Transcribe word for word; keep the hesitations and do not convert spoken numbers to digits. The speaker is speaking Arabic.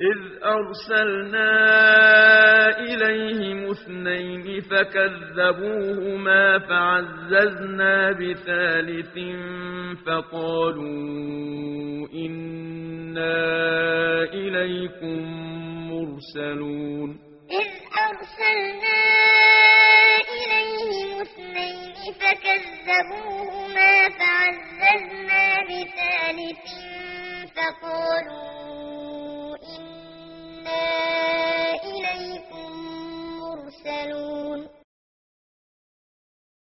إذ أرسلنا إليهم اثنين فكذبوهما فعززنا بثالث فقالوا إنا إليكم مرسلون إذ أرسلنا إليهم اثنين فكذبوهما فعززنا بثالث فقالوا